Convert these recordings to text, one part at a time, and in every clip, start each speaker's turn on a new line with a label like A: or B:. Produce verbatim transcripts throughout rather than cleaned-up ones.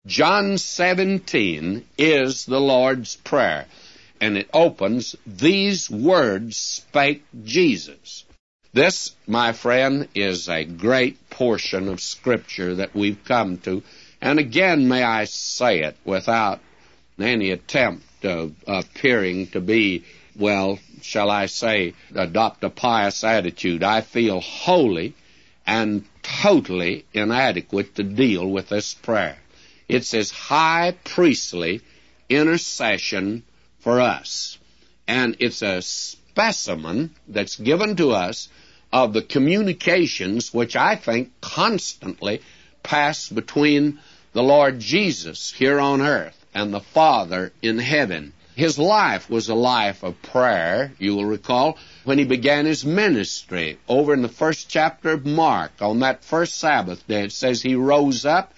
A: John seventeen is the Lord's Prayer, and it opens, "These words spake Jesus." This, my friend, is a great portion of Scripture that we've come to, and again may I say it without any attempt of appearing to be, well, shall I say, adopt a pious attitude. I feel wholly and totally inadequate to deal with this prayer. It's His high priestly intercession for us, and it's a specimen that's given to us of the communications which I think constantly pass between the Lord Jesus here on earth and the Father in heaven. His life was a life of prayer, you will recall, when He began His ministry. Over in the first chapter of Mark, on that first Sabbath day, it says He rose up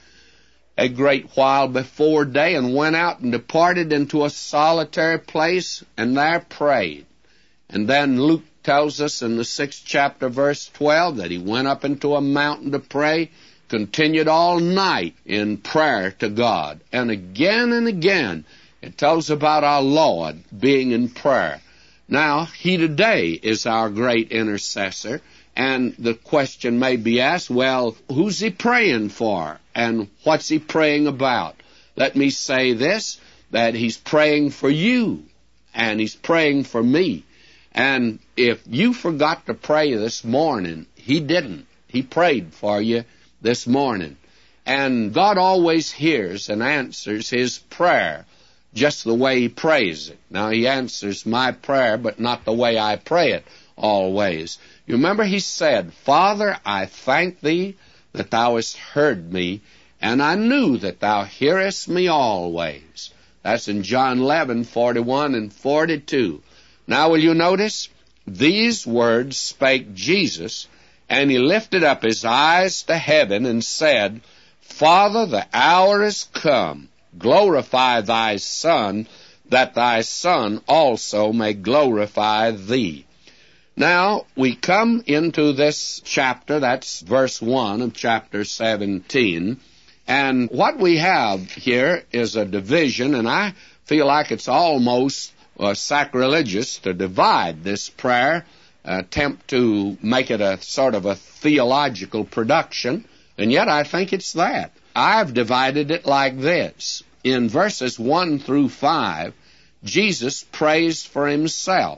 A: a great while before day and went out and departed into a solitary place and there prayed. And then Luke tells us in the sixth chapter, verse twelve, that He went up into a mountain to pray, continued all night in prayer to God. And again and again, it tells about our Lord being in prayer. Now, He today is our great intercessor, and the question may be asked, well, who's He praying for, and what's He praying about? Let me say this, that He's praying for you, and He's praying for me. And if you forgot to pray this morning, He didn't. He prayed for you this morning. And God always hears and answers His prayer just the way He prays it. Now, He answers my prayer, but not the way I pray it always. You remember He said, "Father, I thank Thee that Thou hast heard me, and I knew that Thou hearest me always." That's in John eleven, forty-one and forty-two. Now, will you notice? These words spake Jesus, and He lifted up His eyes to heaven and said, "Father, the hour is come. Glorify Thy Son, that Thy Son also may glorify Thee." Now, we come into this chapter, that's verse one of chapter seventeen, and what we have here is a division, and I feel like it's almost uh, sacrilegious to divide this prayer, attempt to make it a sort of a theological production, and yet I think it's that. I've divided it like this. In verses one through five, Jesus prays for Himself.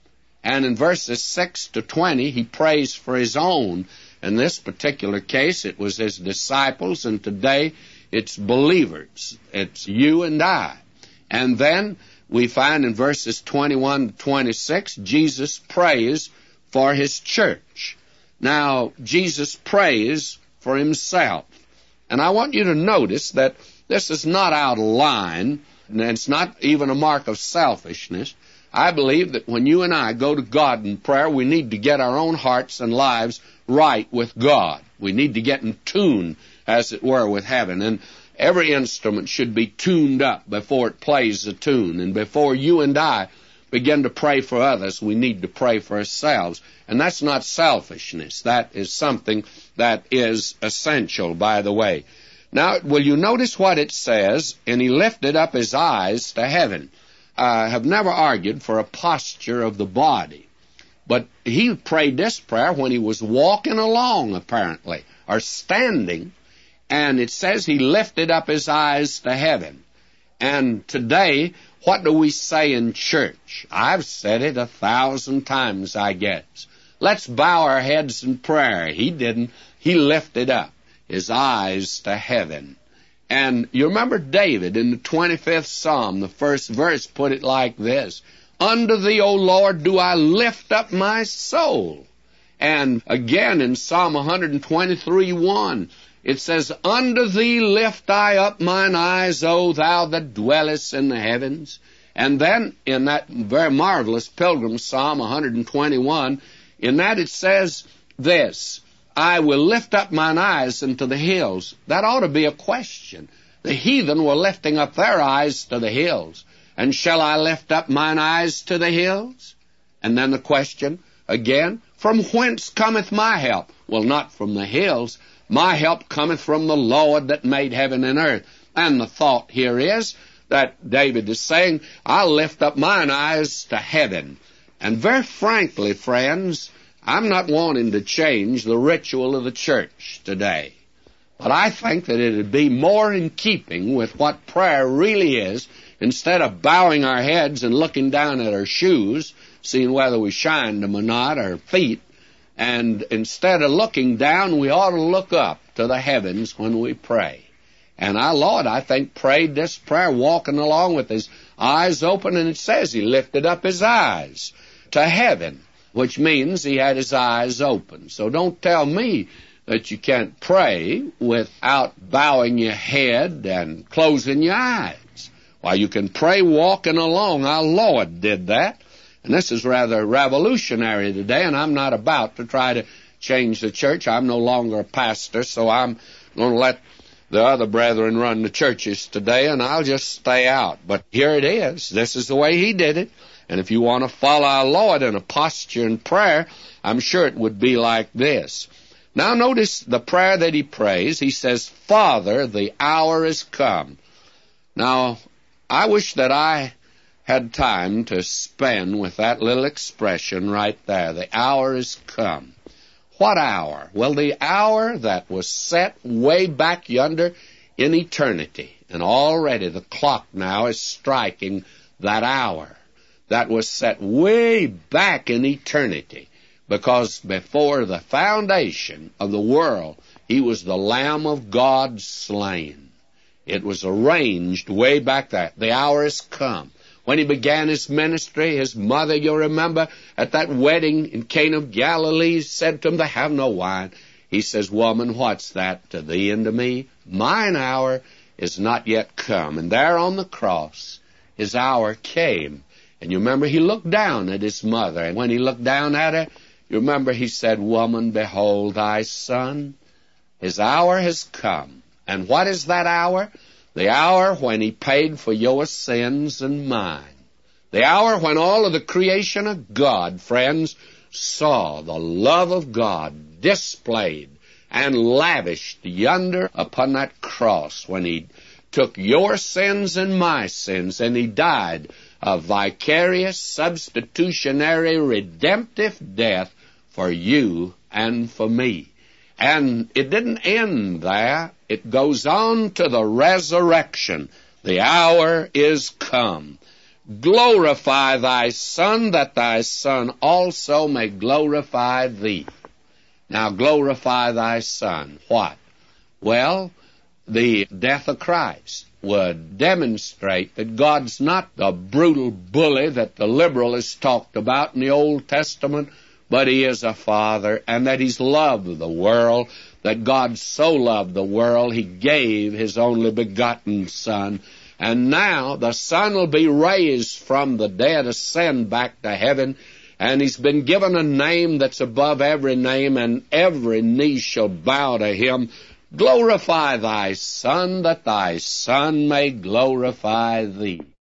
A: And in verses six to twenty, He prays for His own. In this particular case, it was His disciples, and today it's believers. It's you and I. And then we find in verses twenty-one to twenty-six, Jesus prays for His church. Now, Jesus prays for Himself. And I want you to notice that this is not out of line, and it's not even a mark of selfishness. I believe that when you and I go to God in prayer, we need to get our own hearts and lives right with God. We need to get in tune, as it were, with heaven. And every instrument should be tuned up before it plays a tune. And before you and I begin to pray for others, we need to pray for ourselves. And that's not selfishness. That is something that is essential, by the way. Now, will you notice what it says? And He lifted up His eyes to heaven. I have never argued for a posture of the body, but He prayed this prayer when He was walking along, apparently, or standing, and it says He lifted up His eyes to heaven. And today, what do we say in church? I've said it a thousand times, I guess. Let's bow our heads in prayer. He didn't. He lifted up His eyes to heaven. And you remember David in the twenty-fifth Psalm, the first verse put it like this, "Unto Thee, O Lord, do I lift up my soul." And again in Psalm one twenty-three, one, it says, "Unto Thee lift I up mine eyes, O Thou that dwellest in the heavens." And then in that very marvelous Pilgrim Psalm one twenty-one, in that it says this, "I will lift up mine eyes into the hills." That ought to be a question. The heathen were lifting up their eyes to the hills. And shall I lift up mine eyes to the hills? And then the question again, from whence cometh my help? Well, not from the hills. My help cometh from the Lord that made heaven and earth. And the thought here is that David is saying, I'll lift up mine eyes to heaven. And very frankly, friends, I'm not wanting to change the ritual of the church today. But I think that it would be more in keeping with what prayer really is, instead of bowing our heads and looking down at our shoes, seeing whether we shined them or not, our feet. And instead of looking down, we ought to look up to the heavens when we pray. And our Lord, I think, prayed this prayer walking along with his eyes open, and it says he lifted up his eyes to heaven, which means he had his eyes open. So don't tell me that you can't pray without bowing your head and closing your eyes. Why, you can pray walking along. Our Lord did that. And this is rather revolutionary today, and I'm not about to try to change the church. I'm no longer a pastor, so I'm going to let the other brethren run the churches today, and I'll just stay out. But here it is. This is the way he did it. And if you want to follow our Lord in a posture in prayer, I'm sure it would be like this. Now notice the prayer that he prays. He says, Father, the hour is come. Now, I wish that I had time to spend with that little expression right there. The hour is come. What hour? Well, the hour that was set way back yonder in eternity. And already the clock now is striking that hour that was set way back in eternity. Because before the foundation of the world, he was the Lamb of God slain. It was arranged way back there. The hour has come. When he began his ministry, his mother, you remember, at that wedding in Cana of Galilee, said to him, they have no wine. He says, woman, what's that to thee and to me? Mine hour is not yet come. And there on the cross, his hour came. And you remember, he looked down at his mother. And when he looked down at her, you remember he said, woman, behold thy son. His hour has come. And what is that hour? The hour when he paid for your sins and mine. The hour when all of the creation of God, friends, saw the love of God displayed and lavished yonder upon that cross when he took your sins and my sins, and he died a vicarious, substitutionary, redemptive death for you and for me. And it didn't end there. It goes on to the resurrection. The hour is come. Glorify thy Son, that thy Son also may glorify thee. Now glorify thy Son. What? Well, the death of Christ would demonstrate that God's not the brutal bully that the liberal has talked about in the Old Testament, but he is a father, and that he's loved the world, that God so loved the world, he gave his only begotten Son. And now the Son will be raised from the dead, ascend back to heaven, and he's been given a name that's above every name, and every knee shall bow to him. Glorify thy Son, that thy Son may glorify thee.